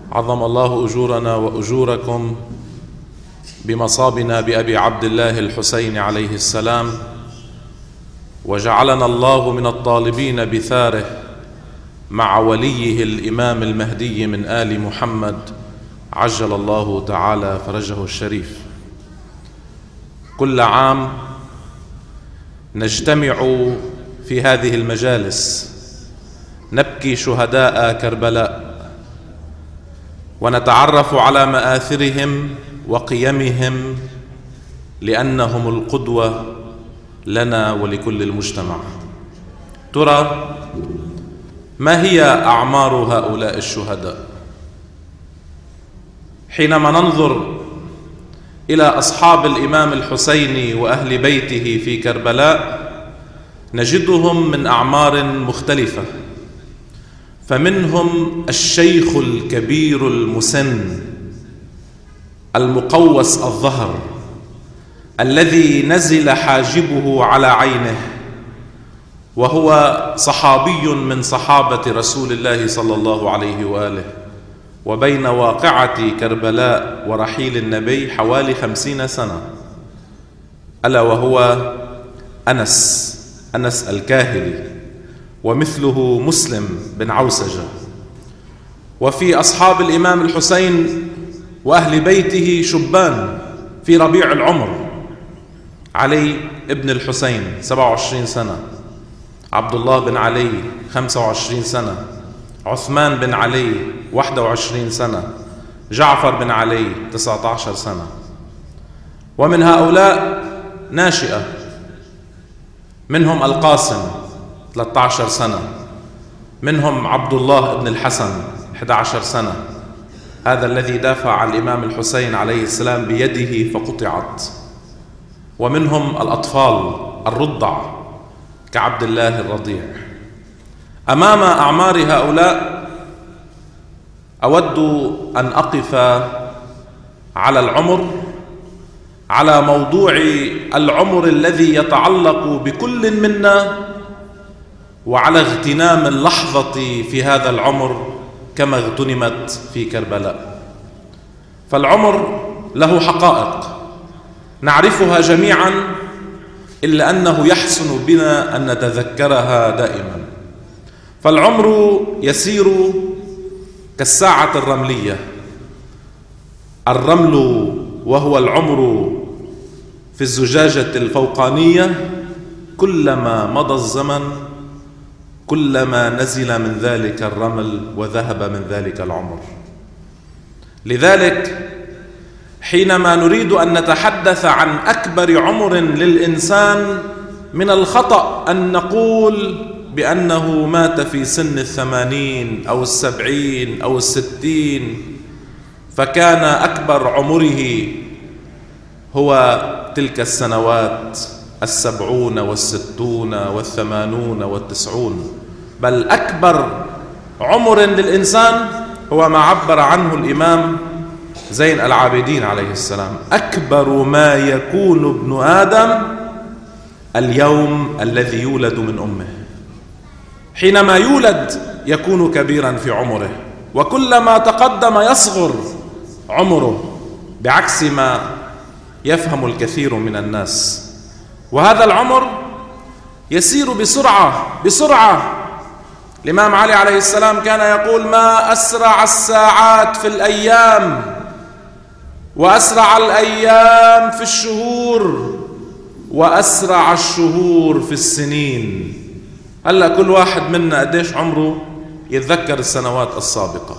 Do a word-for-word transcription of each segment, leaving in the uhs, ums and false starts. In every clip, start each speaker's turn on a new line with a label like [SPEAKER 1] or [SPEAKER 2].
[SPEAKER 1] عظم الله أجورنا وأجوركم بمصابنا بأبي عبد الله الحسين عليه السلام، وجعلنا الله من الطالبين بثاره مع وليه الإمام المهدي من آل محمد عجل الله تعالى فرجه الشريف. كل عام نجتمع في هذه المجالس نبكي شهداء كربلاء ونتعرف على مآثرهم وقيمهم لأنهم القدوة لنا ولكل المجتمع. ترى ما هي أعمار هؤلاء الشهداء؟ حينما ننظر إلى أصحاب الإمام الحسين وأهل بيته في كربلاء نجدهم من أعمار مختلفة، فمنهم الشيخ الكبير المسن المقوس الظهر الذي نزل حاجبه على عينه، وهو صحابي من صحابة رسول الله صلى الله عليه وآله، وبين واقعة كربلاء ورحيل النبي حوالي خمسين سنة، ألا وهو أنس أنس الكاهلي، ومثله مسلم بن عوسجة. وفي أصحاب الإمام الحسين وأهل بيته شبان في ربيع العمر: علي ابن الحسين سبعة وعشرين سنة، عبد الله بن علي خمسة وعشرين سنة، عثمان بن علي واحد وعشرين سنة، جعفر بن علي تسعة عشر سنة. ومن هؤلاء ناشئة، منهم القاسم ثلاثة عشر سنة، منهم عبد الله بن الحسن أحد عشر سنة، هذا الذي دافع عن الإمام الحسين عليه السلام بيده فقطعت، ومنهم الأطفال الرضع كعبد الله الرضيع. أمام أعمار هؤلاء أود أن أقف على العمر، على موضوع العمر الذي يتعلق بكل منا، وعلى اغتنام اللحظة في هذا العمر كما اغتنمت في كربلاء. فالعمر له حقائق نعرفها جميعا، إلا أنه يحسن بنا أن نتذكرها دائما. فالعمر يسير كالساعة الرملية، الرمل وهو العمر في الزجاجة الفوقانية، كلما مضى الزمن كلما نزل من ذلك الرمل وذهب من ذلك العمر. لذلك حينما نريد أن نتحدث عن أكبر عمر للإنسان، من الخطأ أن نقول بأنه مات في سن الثمانين أو السبعين أو الستين، فكان أكبر عمره هو تلك السنوات السبعون والستون والثمانون والتسعون، بل أكبر عمر للإنسان هو ما عبر عنه الإمام زين العابدين عليه السلام: أكبر ما يكون ابن آدم اليوم الذي يولد من أمه. حينما يولد يكون كبيرا في عمره، وكلما تقدم يصغر عمره، بعكس ما يفهم الكثير من الناس. وهذا العمر يسير بسرعة بسرعة. الإمام علي عليه السلام كان يقول: ما أسرع الساعات في الأيام، وأسرع الأيام في الشهور، وأسرع الشهور في السنين. هلا كل واحد منا قديش عمره يتذكر السنوات السابقة،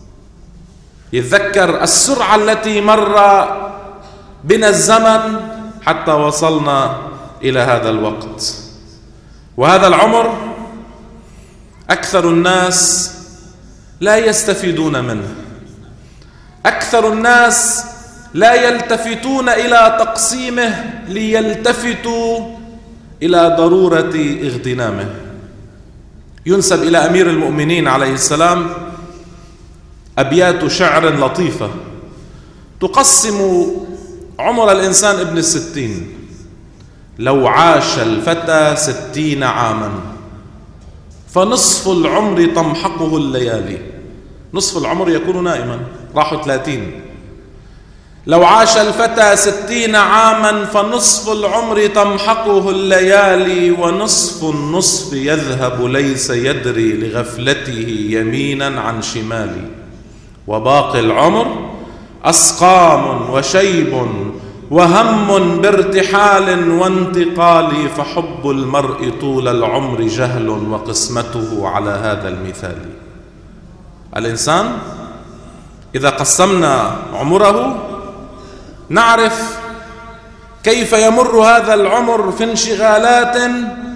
[SPEAKER 1] يتذكر السرعة التي مر بنا الزمن حتى وصلنا إلى هذا الوقت. وهذا العمر أكثر الناس لا يستفيدون منه، أكثر الناس لا يلتفتون إلى تقسيمه ليلتفتوا إلى ضرورة اغتنامه. ينسب إلى أمير المؤمنين عليه السلام أبيات شعر لطيفة تقسم عمر الإنسان ابن الستين: لو عاش الفتى ستين عاما فنصف العمر تمحقه الليالي، نصف العمر يكون نائما، راحوا ثلاثين. لو عاش الفتى ستين عاما فنصف العمر تمحقه الليالي، ونصف النصف يذهب ليس يدري لغفلته يمينا عن شمالي، وباقي العمر أسقام وشيب وهم بارتحال وانتقال، فحب المرء طول العمر جهل وقسمته على هذا المثال. الإنسان إذا قسمنا عمره نعرف كيف يمر هذا العمر في انشغالات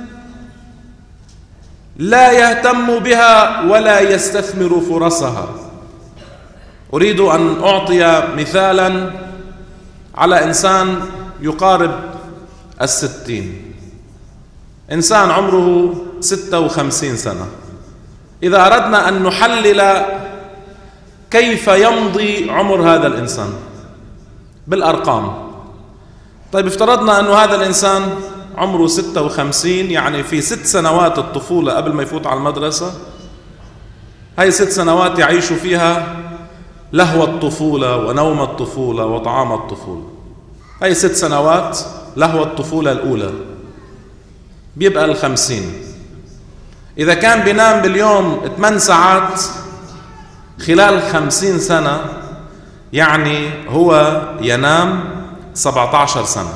[SPEAKER 1] لا يهتم بها ولا يستثمر فرصها. أريد أن أعطي مثالا على إنسان يقارب الستين، إنسان عمره ستة وخمسين سنة. إذا أردنا أن نحلل كيف يمضي عمر هذا الإنسان بالأرقام، طيب افترضنا أن هذا الإنسان عمره ستة وخمسين، يعني في ست سنوات الطفولة قبل ما يفوت على المدرسة، هاي ست سنوات يعيش فيها لهو الطفولة ونوم الطفولة وطعام الطفولة. هاي ست سنوات لهو الطفولة الأولى، بيبقى الخمسين. إذا كان بينام باليوم ثمان ساعات خلال خمسين سنة، يعني هو ينام سبعة عشر سنة.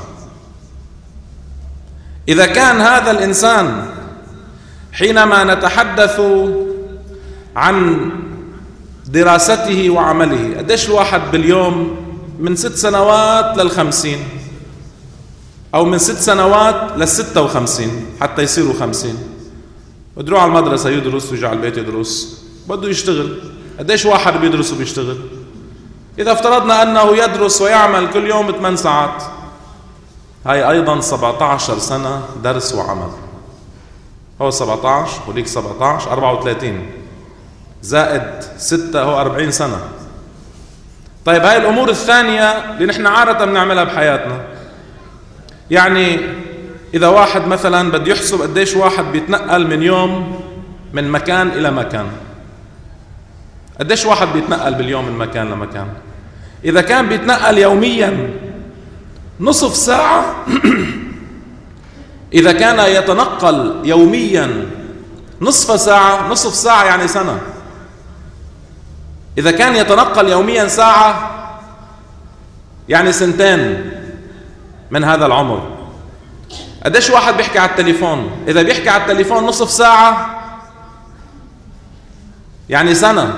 [SPEAKER 1] إذا كان هذا الإنسان حينما نتحدث عن دراسته وعمله، قديش الواحد باليوم من ست سنوات للخمسين، أو من ست سنوات للستة وخمسين حتى يصيروا خمسين، بده يروح على المدرسة يدرس ويجي على البيت يدرس، بده يشتغل. قديش واحد بيدرس وبيشتغل؟ إذا افترضنا أنه يدرس ويعمل كل يوم ثمان ساعات، هاي أيضا سبعة عشر سنة درس وعمل. هو سبعة عشر وليك سبعة عشر، أربعة وثلاثين زائد ستة هو أربعين سنة. طيب هاي الأمور الثانية اللي نحن عادة بنعملها بحياتنا، يعني إذا واحد مثلا بده يحسب قديش واحد بيتنقل من يوم من مكان إلى مكان، قديش واحد بيتنقل باليوم من مكان لمكان؟ إذا كان بيتنقل يوميا نصف ساعة إذا كان يتنقل يوميا نصف ساعة، نصف ساعة يعني سنة. إذا كان يتنقل يوميا ساعة يعني سنتين من هذا العمر. قديش واحد بيحكي على التليفون؟ إذا بيحكي على التليفون نصف ساعة يعني سنة.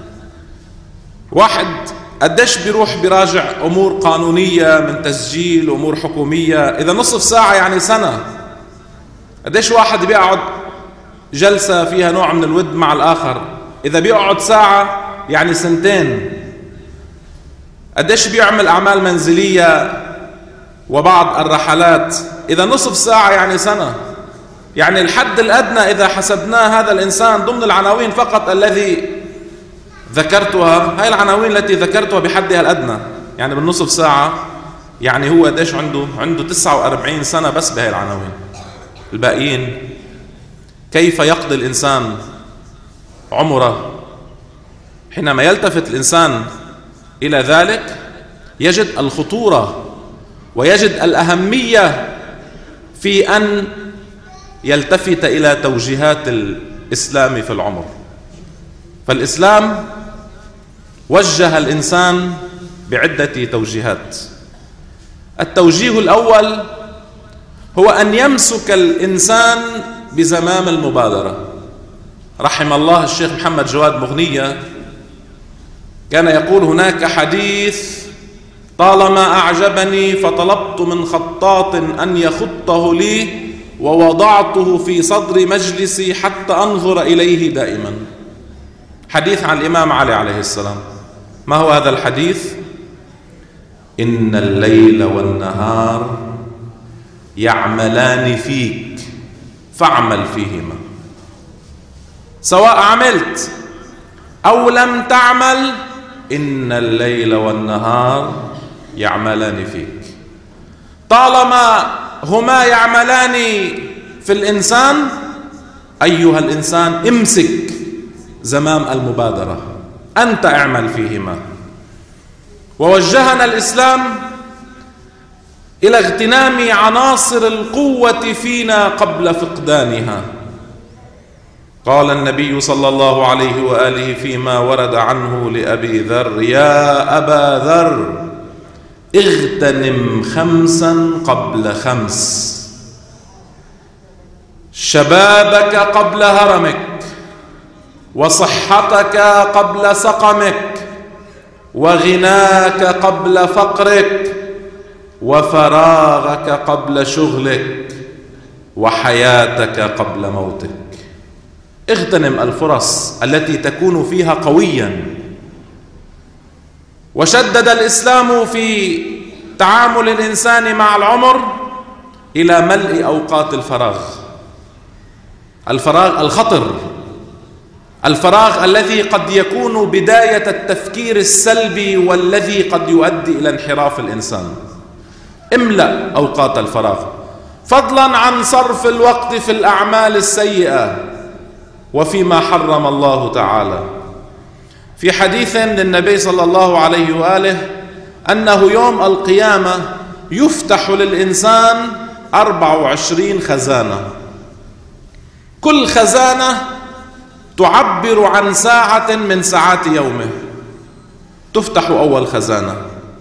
[SPEAKER 1] واحد قديش بيروح بيراجع أمور قانونية من تسجيل أمور حكومية؟ إذا نصف ساعة يعني سنة. قديش واحد بيقعد جلسة فيها نوع من الود مع الآخر؟ إذا بيقعد ساعة يعني سنتين. قديش بيعمل أعمال منزلية وبعض الرحلات؟ إذا نصف ساعة يعني سنة. يعني الحد الأدنى إذا حسبناه هذا الإنسان ضمن العناوين فقط الذي ذكرتها، هاي العناوين التي ذكرتها بحدها الأدنى، يعني بالنصف ساعة يعني هو قديش عنده؟ عنده تسعة وأربعين سنة بس بهاي العناوين. الباقيين كيف يقضي الإنسان عمره؟ حينما يلتفت الإنسان إلى ذلك يجد الخطورة ويجد الأهمية في أن يلتفت إلى توجيهات الإسلام في العمر. فالإسلام وجه الإنسان بعدة توجيهات. التوجيه الأول هو أن يمسك الإنسان بزمام المبادرة. رحم الله الشيخ محمد جواد مغنية، كان يقول: هناك حديث طالما أعجبني فطلبت من خطاط أن يخطه لي ووضعته في صدر مجلسي حتى أنظر إليه دائما. حديث عن الإمام علي عليه السلام. ما هو هذا الحديث؟ إن الليل والنهار يعملان فيك فاعمل فيهما، سواء عملت أو لم تعمل، إن الليل والنهار يعملان فيك. طالما هما يعملان في الإنسان، أيها الإنسان امسك زمام المبادرة. أنت اعمل فيهما. ووجهنا الإسلام إلى اغتنام عناصر القوة فينا قبل فقدانها. قال النبي صلى الله عليه وآله فيما ورد عنه لأبي ذر: يا أبا ذر، اغتنم خمسا قبل خمس: شبابك قبل هرمك، وصحتك قبل سقمك، وغناك قبل فقرك، وفراغك قبل شغلك، وحياتك قبل موتك. اغتنم الفرص التي تكون فيها قويا. وشدد الإسلام في تعامل الإنسان مع العمر إلى ملء أوقات الفراغ، الفراغ الخطر، الفراغ الذي قد يكون بداية التفكير السلبي والذي قد يؤدي إلى انحراف الإنسان. املأ أوقات الفراغ، فضلا عن صرف الوقت في الأعمال السيئة وفيما حرم الله تعالى. في حديث للنبي صلى الله عليه وآله أنه يوم القيامة يفتح للإنسان أربع وعشرين خزانة، كل خزانة تعبر عن ساعة من ساعات يومه. تفتح أول خزانة،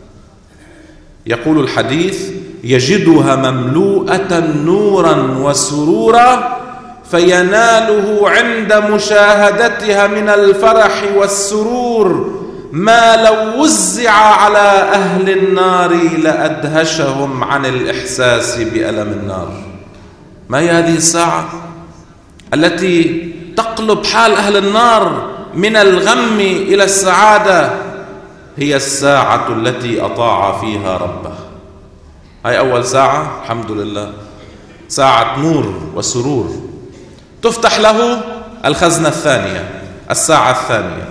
[SPEAKER 1] يقول الحديث: يجدها مملوءة نورا وسرورا، فيناله عند مشاهدتها من الفرح والسرور ما لو وزع على أهل النار لأدهشهم عن الإحساس بألم النار. ما هي هذه الساعة التي تقلب حال أهل النار من الغم إلى السعادة؟ هي الساعة التي أطاع فيها ربه. هاي أول ساعة، الحمد لله، ساعة نور وسرور. تفتح له الخزنة الثانية، الساعة الثانية،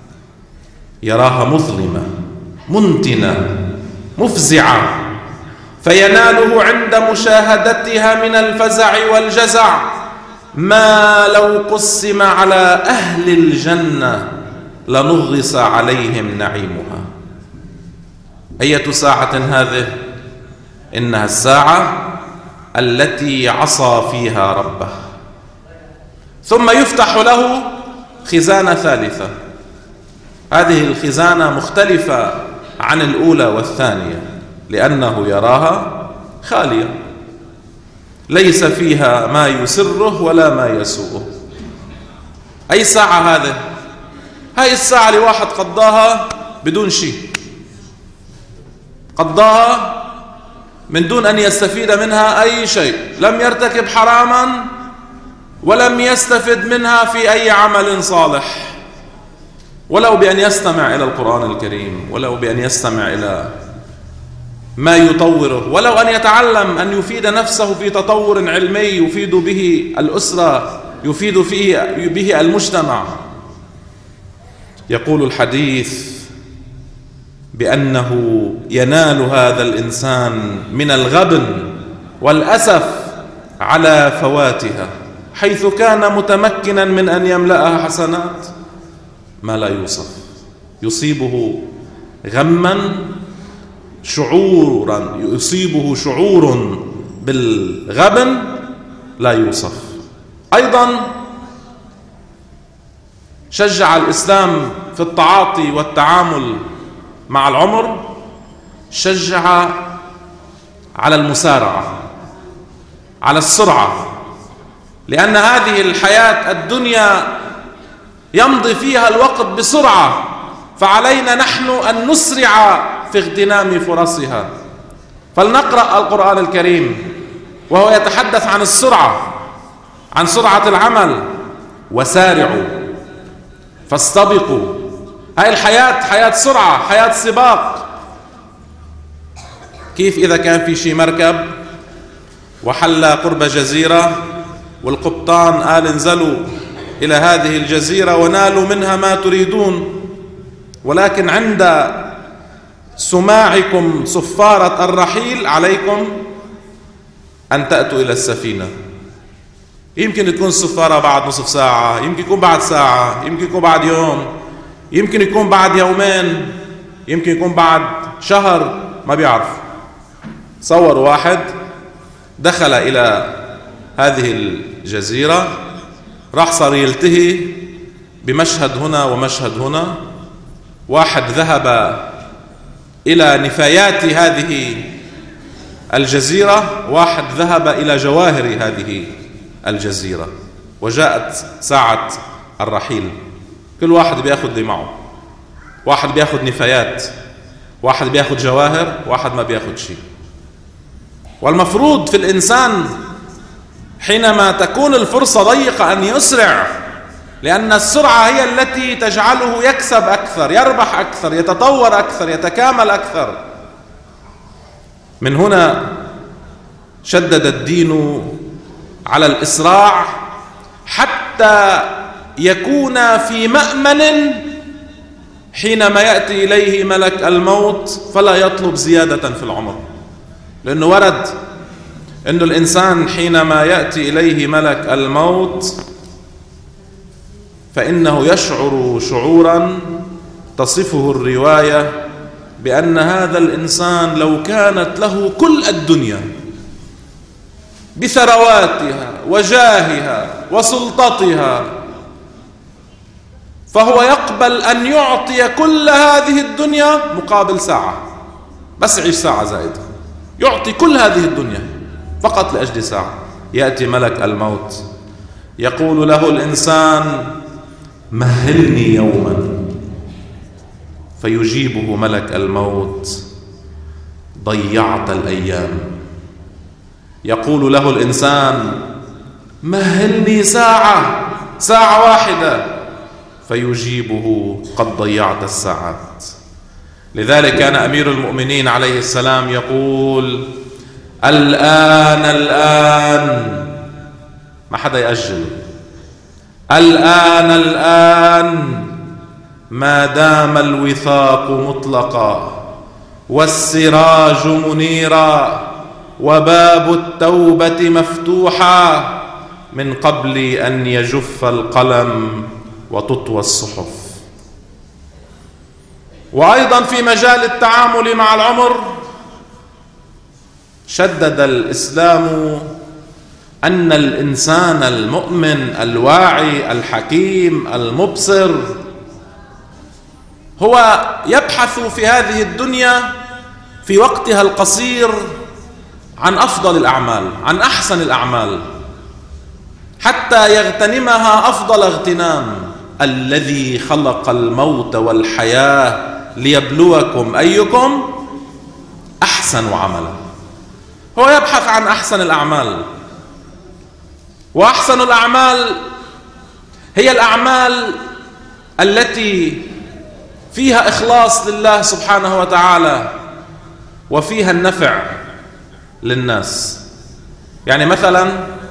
[SPEAKER 1] يراها مظلمة منتنة مفزعة، فيناله عند مشاهدتها من الفزع والجزع ما لو قسم على أهل الجنة لنغص عليهم نعيمها. أية ساعة هذه؟ إنها الساعة التي عصى فيها ربه. ثم يفتح له خزانة ثالثة، هذه الخزانة مختلفة عن الأولى والثانية، لأنه يراها خالية، ليس فيها ما يسره ولا ما يسوءه. أي ساعة هذه؟ هاي الساعة لواحد قضاها بدون شيء، قضاها من دون أن يستفيد منها أي شيء، لم يرتكب حراما ولم يستفد منها في أي عمل صالح، ولو بأن يستمع إلى القرآن الكريم، ولو بأن يستمع إلى ما يطوره، ولو أن يتعلم أن يفيد نفسه في تطور علمي يفيد به الأسرة، يفيد فيه به المجتمع. يقول الحديث بأنه ينال هذا الإنسان من الغبن والأسف على فواتها، حيث كان متمكنا من أن يملأها حسنات ما لا يوصف، يصيبه غما شعورا، يصيبه شعور بالغبن لا يوصف. أيضا شجع الإسلام في التعاطي والتعامل مع العمر، شجع على المسارعة، على السرعة، لأن هذه الحياة الدنيا يمضي فيها الوقت بسرعة، فعلينا نحن أن نسرع في اغتنام فرصها. فلنقرأ القرآن الكريم وهو يتحدث عن السرعة، عن سرعة العمل. وسارعوا فاستبقوا. هاي الحياة حياة سرعة، حياة سباق. كيف إذا كان في شي مركب وحل قرب جزيرة والقبطان قال انزلوا إلى هذه الجزيرة ونالوا منها ما تريدون، ولكن عند سماعكم صفارة الرحيل عليكم أن تأتوا إلى السفينة. يمكن تكون الصفارة بعد نصف ساعة، يمكن يكون بعد ساعة، يمكن يكون بعد يوم، يمكن يكون بعد يومين، يمكن يكون بعد شهر، ما بيعرف. صور واحد دخل إلى هذه الجزيرة، راح صار يلتهي بمشهد هنا ومشهد هنا. واحد ذهب إلى نفايات هذه الجزيرة، واحد ذهب إلى جواهر هذه الجزيرة، وجاءت ساعة الرحيل. كل واحد بياخد اللي معه، واحد بياخد نفايات، واحد بياخد جواهر، واحد ما بياخد شيء. والمفروض في الإنسان حينما تكون الفرصة ضيقة أن يسرع، لأن السرعة هي التي تجعله يكسب أكثر، يربح أكثر، يتطور أكثر، يتكامل أكثر. من هنا شدد الدين على الإسراع حتى يكون في مأمن حينما يأتي إليه ملك الموت فلا يطلب زيادة في العمر. لأنه ورد أن الإنسان حينما يأتي إليه ملك الموت فإنه يشعر شعورا تصفه الرواية بأن هذا الإنسان لو كانت له كل الدنيا بثرواتها وجاهها وسلطتها فهو يقبل أن يعطي كل هذه الدنيا مقابل ساعة، بس يعيش ساعة زائدة، يعطي كل هذه الدنيا فقط لأجل ساعة. يأتي ملك الموت يقول له الإنسان مهلني يوما، فيجيبه ملك الموت ضيعت الأيام. يقول له الإنسان مهلني ساعة، ساعة واحدة، فيجيبه قد ضيعت الساعات. لذلك كان أمير المؤمنين عليه السلام يقول الآن الآن، ما حدا يأجل، الآن الآن ما دام الوثاق مطلقا والسراج منيرا وباب التوبة مفتوحا من قبل أن يجف القلم وتطوى الصحف. وأيضا في مجال التعامل مع العمر شدد الإسلام أن الإنسان المؤمن الواعي الحكيم المبصر هو يبحث في هذه الدنيا في وقتها القصير عن أفضل الأعمال، عن أحسن الأعمال، حتى يغتنمها أفضل اغتنام. الذي خلق الموت والحياة ليبلوكم أيكم أحسن عملا. هو يبحث عن أحسن الأعمال، وأحسن الأعمال هي الأعمال التي فيها إخلاص لله سبحانه وتعالى وفيها النفع للناس. يعني مثلا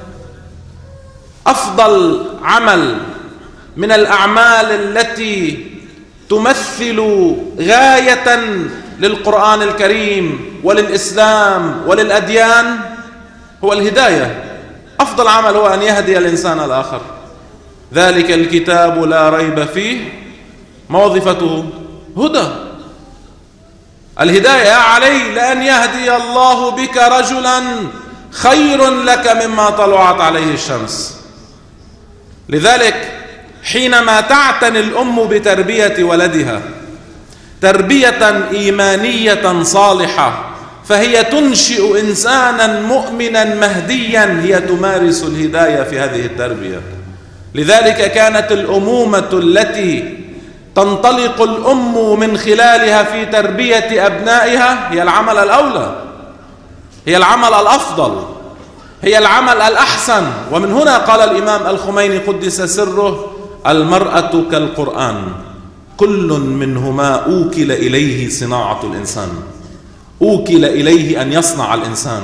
[SPEAKER 1] أفضل عمل من الأعمال التي تمثل غاية للقرآن الكريم وللإسلام وللأديان هو الهداية. أفضل عمل هو أن يهدي الإنسان الآخر. ذلك الكتاب لا ريب فيه، ما وظيفته؟ هدى. الهداية يا علي لأن يهدي الله بك رجلا خير لك مما طلعت عليه الشمس. لذلك حينما تعتني الأم بتربية ولدها تربية إيمانية صالحة فهي تنشئ إنسانا مؤمنا مهديا، هي تمارس الهداية في هذه التربية. لذلك كانت الأمومة التي تنطلق الأم من خلالها في تربية أبنائها هي العمل الأولى، هي العمل الأفضل، هي العمل الأحسن. ومن هنا قال الإمام الخميني قدس سره المرأة كالقرآن كل منهما أوكل إليه صناعة الإنسان. أوكل إليه أن يصنع الإنسان،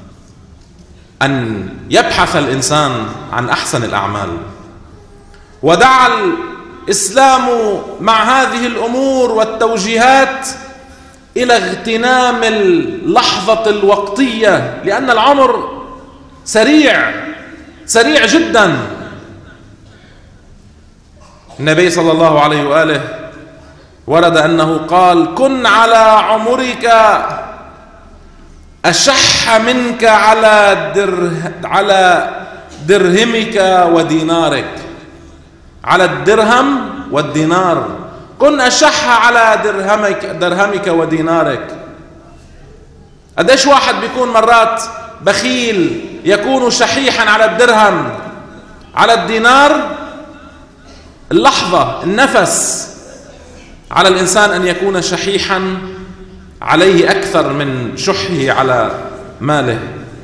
[SPEAKER 1] أن يبحث الإنسان عن أحسن الأعمال. ودعا الإسلام مع هذه الأمور والتوجيهات إلى اغتنام اللحظة الوقتية، لأن العمر سريع سريع جدا. النبي صلى الله عليه وآله ورد أنه قال: كن على عمرك أشح منك على در على درهمك ودينارك. على الدرهم والدينار، كن أشح على درهمك درهمك ودينارك. قديش واحد بيكون مرات بخيل، يكون شحيحا على الدرهم، على الدينار اللحظة النفس. على الإنسان أن يكون شحيحا عليه أكثر من شحه على ماله.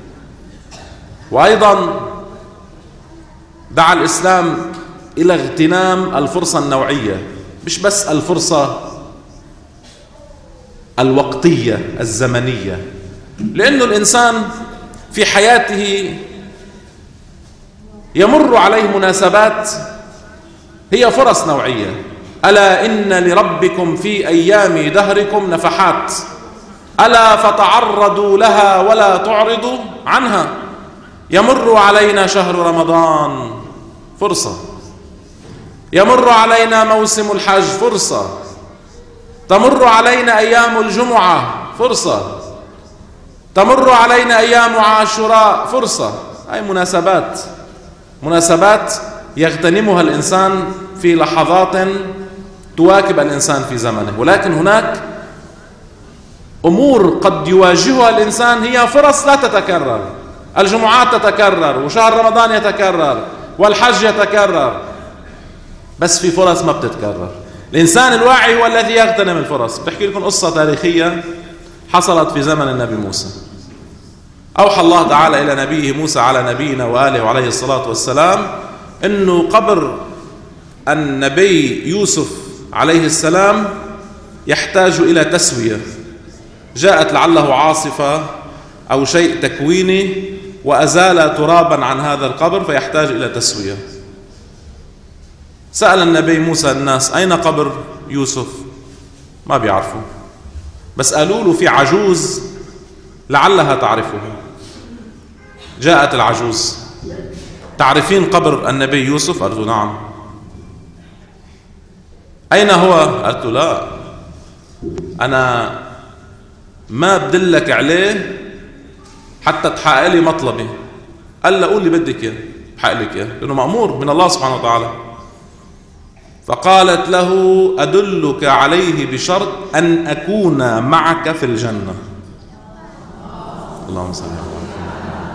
[SPEAKER 1] وأيضا دعا الإسلام إلى اغتنام الفرصة النوعية، مش بس الفرصة الوقتية الزمنية، لأنه الإنسان في حياته يمر عليه مناسبات هي فرص نوعية. ألا إن لربكم في أيام دهركم نفحات، ألا فتعرضوا لها ولا تعرضوا عنها. يمر علينا شهر رمضان، فرصة. يمر علينا موسم الحج، فرصة. تمر علينا أيام الجمعة، فرصة. تمر علينا أيام عاشوراء، فرصة. أي مناسبات، مناسبات يغتنمها الإنسان في لحظات تواكب الإنسان في زمنه. ولكن هناك أمور قد يواجهها الإنسان هي فرص لا تتكرر. الجمعات تتكرر، وشهر رمضان يتكرر، والحج يتكرر، بس في فرص ما بتتكرر. الإنسان الواعي هو الذي يغتنم الفرص. بحكي لكم قصة تاريخية حصلت في زمن النبي موسى. أوحى الله تعالى إلى نبيه موسى على نبينا وآله وعليه الصلاة والسلام أنه قبر النبي يوسف عليه السلام يحتاج إلى تسوية. جاءت لعله عاصفة أو شيء تكويني وأزال ترابا عن هذا القبر فيحتاج إلى تسوية. سأل النبي موسى الناس: أين قبر يوسف؟ ما بيعرفوا، بس قالوا له في عجوز لعلها تعرفه. جاءت العجوز: تعرفين قبر النبي يوسف؟ قالت له: نعم. أين هو؟ قالت له: لا، أنا ما بدلك عليه حتى تحقق لي مطلبي. قال له: قول لي بدك اياه بحقق لك اياه، لأنه مأمور من الله سبحانه وتعالى. فقالت له: أدلك عليه بشرط أن أكون معك في الجنة. اللهم صل على محمد.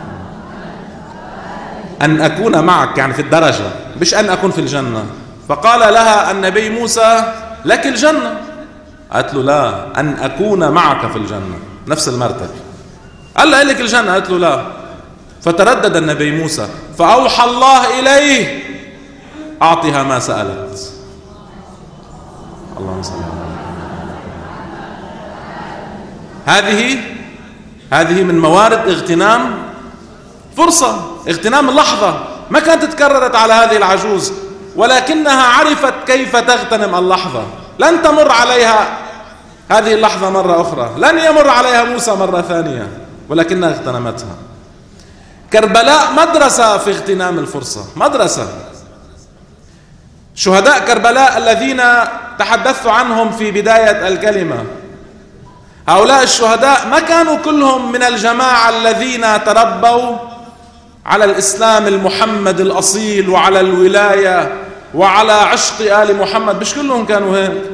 [SPEAKER 1] أن أكون معك يعني في الدرجة، مش أن أكون في الجنة. فقال لها النبي موسى: لك الجنة. قالت له: لا، أن أكون معك في الجنة، نفس المرتبة. قال لها: لك الجنة. قالت له: لا. فتردد النبي موسى، فأوحى الله إليه: أعطها ما سألت. اللهم صل على محمد. هذه هذه من موارد اغتنام فرصة، اغتنام اللحظة. ما كانت تكررت على هذه العجوز، ولكنها عرفت كيف تغتنم اللحظة. لن تمر عليها هذه اللحظة مرة أخرى، لن يمر عليها موسى مرة ثانية، ولكنها اغتنمتها. كربلاء مدرسة في اغتنام الفرصة، مدرسة. شهداء كربلاء الذين تحدثت عنهم في بداية الكلمة، هؤلاء الشهداء ما كانوا كلهم من الجماعة الذين تربوا على الإسلام المحمد الأصيل وعلى الولاية وعلى عشق آل محمد. مش كلهم كانوا هيك،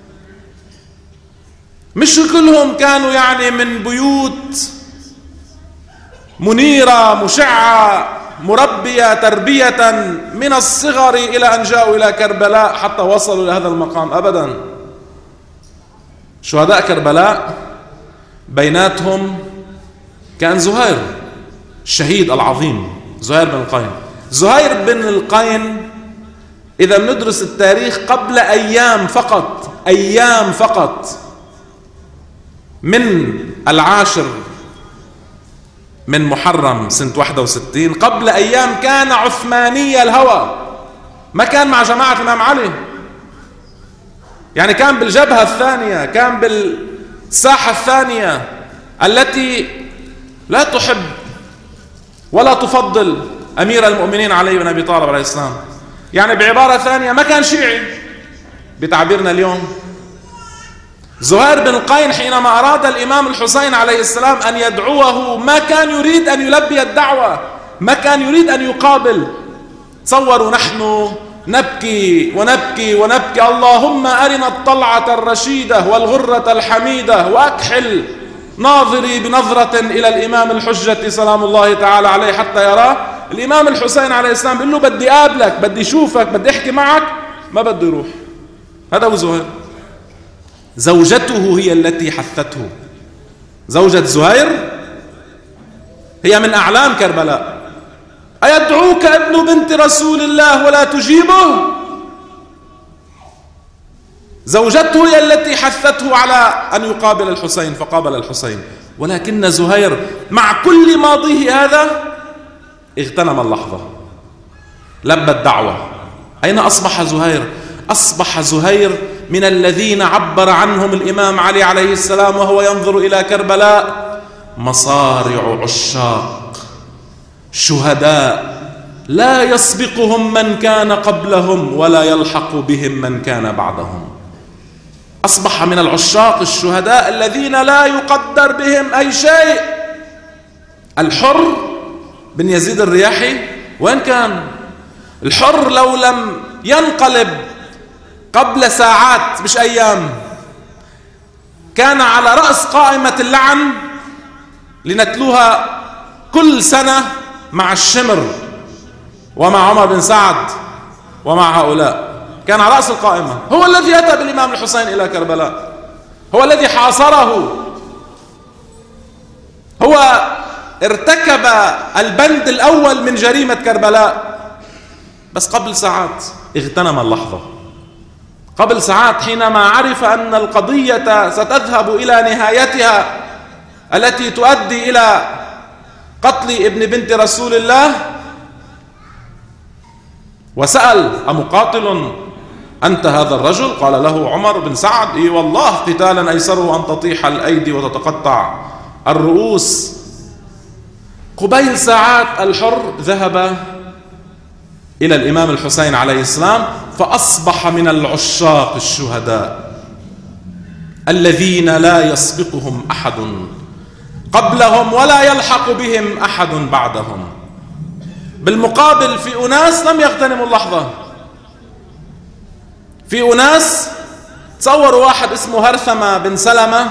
[SPEAKER 1] مش كلهم كانوا يعني من بيوت منيرة مشعة مربية تربية من الصغر إلى أن جاءوا إلى كربلاء حتى وصلوا لهذا المقام، أبدا. شهداء كربلاء بيناتهم كان زهير الشهيد العظيم، زهير بن القين. زهير بن القين إذا بندرس التاريخ قبل أيام فقط، أيام فقط من العاشر من محرم سنة واحد وستين، قبل أيام كان عثماني الهوى، ما كان مع جماعة الإمام علي، يعني كان بالجبهة الثانية، كان بالساحة الثانية التي لا تحب ولا تفضل أمير المؤمنين علي بن أبي طالب عليه السلام. يعني بعبارة ثانية ما كان شيعي بتعبيرنا اليوم، زهير بن القين حينما أراد الإمام الحسين عليه السلام أن يدعوه ما كان يريد أن يلبي الدعوة، ما كان يريد أن يقابل. تصوروا نحن نبكي ونبكي ونبكي، اللهم أرنا الطلعة الرشيدة والغرة الحميدة وأكحل ناظري بنظرة إلى الإمام الحجة سلام الله تعالى عليه حتى يراه. الإمام الحسين عليه السلام بيقول له بدي أقابلك، بدي أشوفك، بدي أحكي معك، ما بده يروح. هذا هو زهير. زوجته هي التي حثته. زوجة زهير هي من أعلام كربلاء. أيدعوك ابن بنت رسول الله ولا تجيبه؟ زوجته هي التي حثته على أن يقابل الحسين فقابل الحسين. ولكن زهير مع كل ماضيه هذا اغتنم اللحظة، لبى الدعوة. أين أصبح زهير؟ أصبح زهير من الذين عبر عنهم الإمام علي عليه السلام وهو ينظر إلى كربلاء: مصارع عشاق، شهداء لا يسبقهم من كان قبلهم ولا يلحق بهم من كان بعدهم. أصبح من العشاق الشهداء الذين لا يقدر بهم أي شيء. الحر بن يزيد الرياحي وين كان؟ الحر لو لم ينقلب قبل ساعات مش أيام كان على رأس قائمة اللعن لنتلوها كل سنة مع الشمر ومع عمر بن سعد ومع هؤلاء. كان على رأس القائمة. هو الذي أتى بالإمام الحسين إلى كربلاء، هو الذي حاصره، هو ارتكب البند الأول من جريمة كربلاء. بس قبل ساعات اغتنم اللحظة، قبل ساعات حينما عرف أن القضية ستذهب إلى نهايتها التي تؤدي إلى قتل ابن بنت رسول الله، وسأل: أمقاتل أنت هذا الرجل؟ قال له عمر بن سعد: إي والله قتالا أيسره أن تطيح الأيدي وتتقطع الرؤوس. قبيل ساعات الحر ذهب إلى الإمام الحسين عليه السلام فأصبح من العشاق الشهداء الذين لا يسبقهم أحد قبلهم ولا يلحق بهم أحد بعدهم. بالمقابل في أناس لم يغتنموا اللحظة، في أناس تصوروا واحد اسمه هرثمة بن سلمة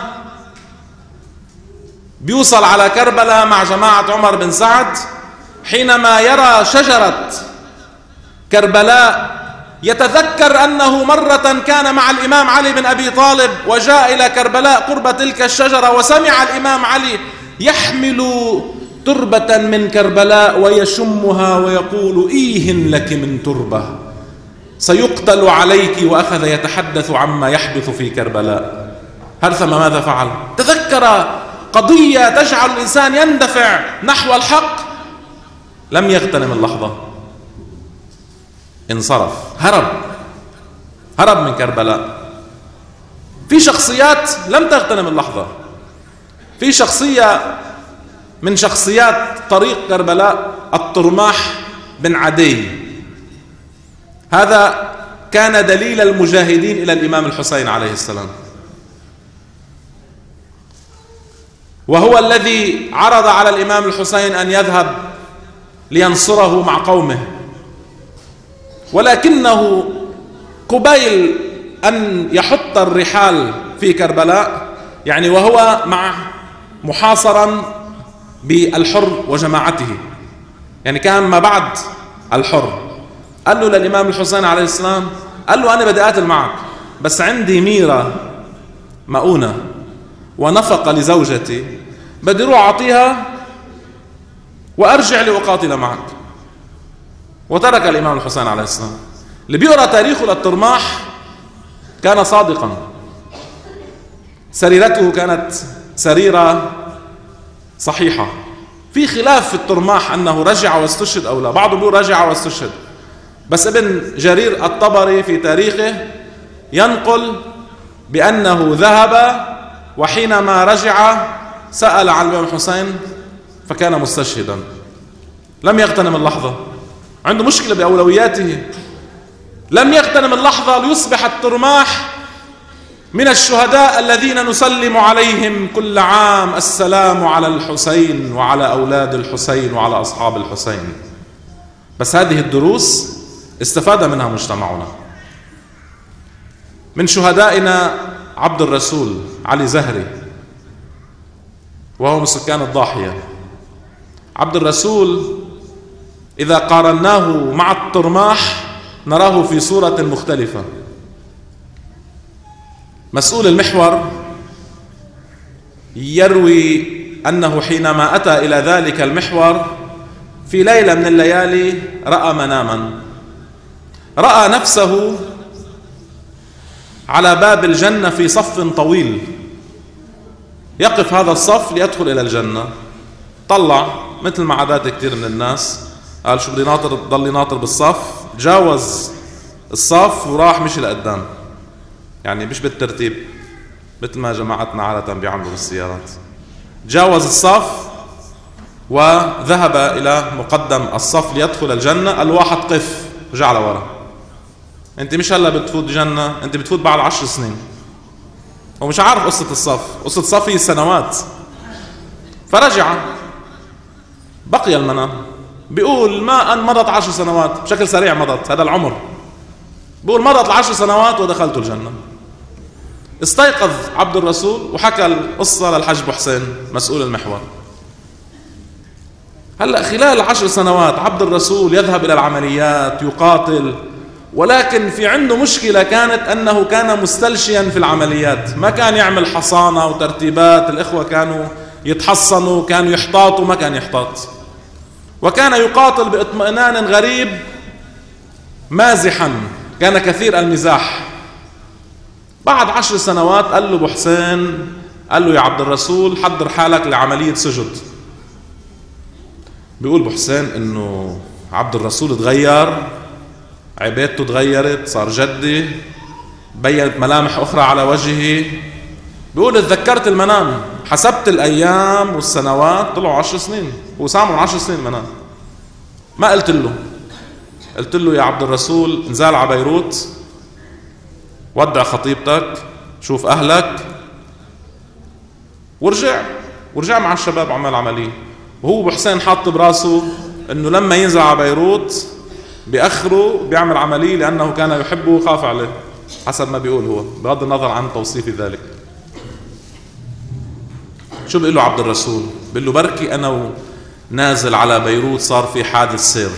[SPEAKER 1] بيوصل على كربلاء مع جماعة عمر بن سعد، حينما يرى شجرة كربلاء يتذكر أنه مرة كان مع الإمام علي بن أبي طالب وجاء إلى كربلاء قرب تلك الشجرة وسمع الإمام علي يحمل تربة من كربلاء ويشمها ويقول: إيه لك من تربة، سيقتل عليك. وأخذ يتحدث عما يحدث في كربلاء. هرثمة ماذا فعل؟ تذكر قضية تجعل الإنسان يندفع نحو الحق، لم يغتنم اللحظة، انصرف، هرب هرب من كربلاء. في شخصيات لم تغتنم اللحظة. في شخصية من شخصيات طريق كربلاء الطرماح بن عدي، هذا كان دليل المجاهدين إلى الإمام الحسين عليه السلام، وهو الذي عرض على الإمام الحسين أن يذهب لينصره مع قومه، ولكنه قبيل أن يحط الرحال في كربلاء، يعني وهو مع محاصرا بالحر وجماعته، يعني كان ما بعد الحر، قال له للإمام الحسين عليه السلام، قال له: أنا بدي أقاتل معك بس عندي ميرة مؤونة ونفقة لزوجتي، بدي روح أعطيها وأرجع لأقاتل معك. وترك الإمام الحسين عليه السلام. اللي بيقرأ تاريخه للطرماح كان صادقا، سريرته كانت سريرة صحيحة. في خلاف في الطرماح أنه رجع واستشهد أو لا، بعضهم بيقول رجع واستشهد، بس ابن جرير الطبري في تاريخه ينقل بأنه ذهب وحينما رجع سأل عن الإمام الحسين فكان مستشهدا. لم يغتنم اللحظة، عنده مشكلة بأولوياته، لم يغتنم اللحظة ليصبح الطرماح من الشهداء الذين نسلم عليهم كل عام السلام على الحسين وعلى أولاد الحسين وعلى أصحاب الحسين. بس هذه الدروس استفاد منها مجتمعنا. من شهدائنا عبد الرسول علي زهري، وهو من سكان الضاحية. عبد الرسول إذا قارناه مع الطرماح نراه في صورة مختلفة. مسؤول المحور يروي أنه حينما أتى إلى ذلك المحور في ليلة من الليالي رأى مناما، رأى نفسه على باب الجنة في صف طويل، يقف هذا الصف ليدخل إلى الجنة. طلع مثل ما عادات كثير من الناس، قال شو بدي ناطر، ضل ناطر بالصف، جاوز الصف وراح مشي لقدام، يعني مش بالترتيب مثل ما جماعتنا عادة بيعملوا بالسيارات. جاوز الصف وذهب إلى مقدم الصف ليدخل الجنة. قال واحد قف، رجع لورا، انت مش هلا بتفوت جنة، انت بتفوت بعد عشر سنين. هو مش عارف قصة الصف، قصة الصف هي سنوات. فرجع، بقي المنام، بيقول ما أن مضت عشر سنوات، بشكل سريع مضت، هذا العمر. بيقول مضت العشر سنوات ودخلت الجنة. استيقظ عبد الرسول وحكى القصة للحج حسين مسؤول المحور. هلأ خلال عشر سنوات عبد الرسول يذهب إلى العمليات، يقاتل، ولكن في عنده مشكلة كانت أنه كان مستلشيا في العمليات، ما كان يعمل حصانة وترتيبات. الإخوة كانوا يتحصنوا، كانوا يحتاطوا، ما كان يحتاط، وكان يقاتل باطمئنان غريب مازحا، كان كثير المزاح. بعد عشر سنوات قال له ابو حسين، قال له يا عبد الرسول حضر حالك لعملية سجد. بيقول ابو حسين انه عبد الرسول تغير، عبادته تغيرت، صار جدي، بينت ملامح اخرى على وجهه. بيقول تذكرت المنام، حسبت الايام والسنوات، طلعوا عشر سنين، هو سامر عشر سنين منام. ما قلت له، قلت له يا عبد الرسول انزال على بيروت، ودع خطيبتك، شوف اهلك، ورجع ورجع مع الشباب عمل عمليه. وهو ابو حسين حاط براسه انه لما ينزل على بيروت بأخره بيعمل عمليه لانه كان يحبه وخاف عليه، حسب ما بيقول هو، بغض النظر عن توصيف ذلك. شو بيقول له عبد الرسول؟ بيقول له بركي انا نازل على بيروت صار في حادث سير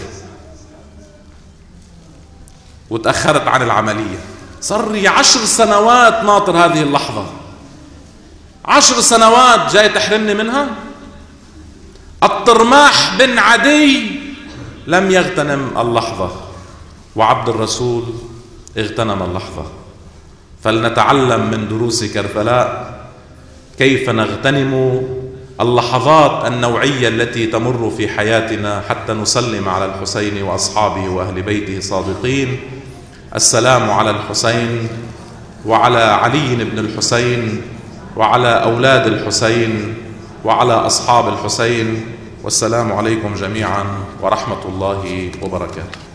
[SPEAKER 1] وتأخرت عن العملية، صار لي عشر سنوات ناطر هذه اللحظة، عشر سنوات جاي تحرمني منها. الطرماح بن عدي لم يغتنم اللحظة، وعبد الرسول اغتنم اللحظة. فلنتعلم من دروس كربلاء كيف نغتنم اللحظات النوعية التي تمر في حياتنا حتى نسلم على الحسين وأصحابه وأهل بيته صادقين. السلام على الحسين وعلى علي بن الحسين وعلى أولاد الحسين وعلى أصحاب الحسين، والسلام عليكم جميعا ورحمة الله وبركاته.